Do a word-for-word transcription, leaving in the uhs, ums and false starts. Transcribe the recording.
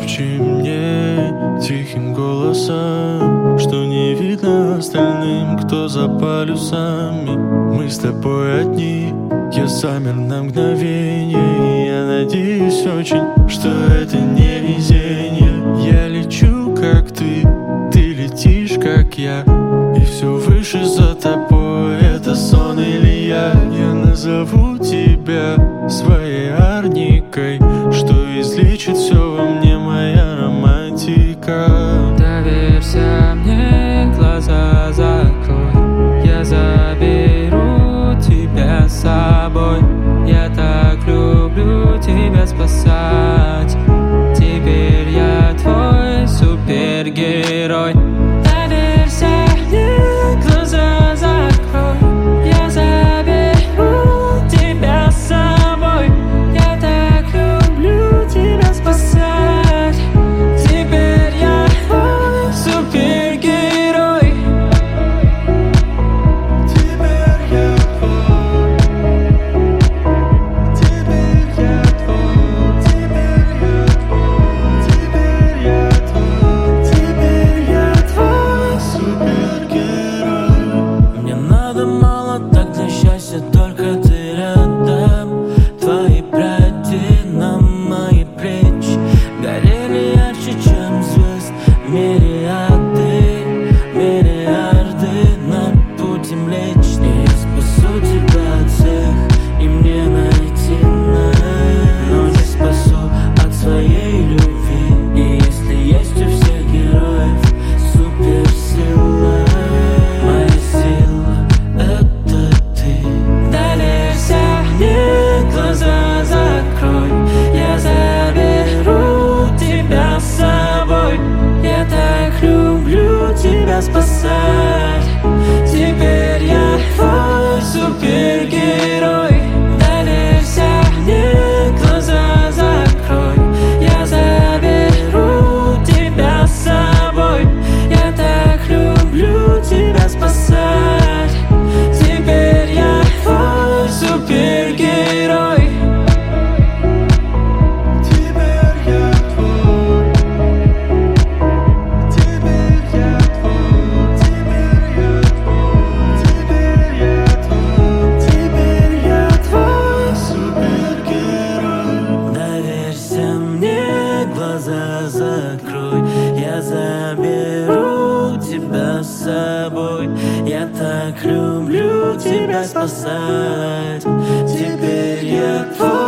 Пошепчи мне тихим голосом, что не видно остальным, кто за полюсами. Мы с тобой одни, я замер на мгновение. Я надеюсь очень, что это не везение. Я лечу, как ты, ты летишь, как я, и все выше за тобой. Это сон или я? Я назову тебя своей Арникой, что излечит все во мне моя романтика. Доверься мне, глаза закрой, я заберу тебя с собой. Я так люблю тебя спасать, теперь я твой супергерой. Доверься мне, глаза закрой, я заберу тебя с собой. Я так люблю тебя спасать, теперь я твой супергерой. Теперь я твой, теперь я твой, теперь я твой, теперь я твой, теперь я твой супергерой. Мне надо мало так для счастья, только ты рядом. Твои пряди на мои плечи горели ярче, чем звезд. Мириады, миллиарды на пути Млечный. Я спасу тебя от всех, и мне найти нас. Но не спасу от своей любви. И если есть у всех героев суперсила, моя сила — это ты. Доверься мне, глаза закрой, я заберу тебя с собой. Я так люблю тебя спасать, теперь я твой супергерой. Доверься мне, глаза закрой, я заберу тебя с собой. Я так люблю тебя спасать, теперь я твой супергерой. Теперь я твой, теперь я твой, теперь я твой, теперь я твой, теперь я твой супергерой. Доверься мне, глаза закрой, я заберу тебя с собой. Я так люблю тебя спасать, теперь я твой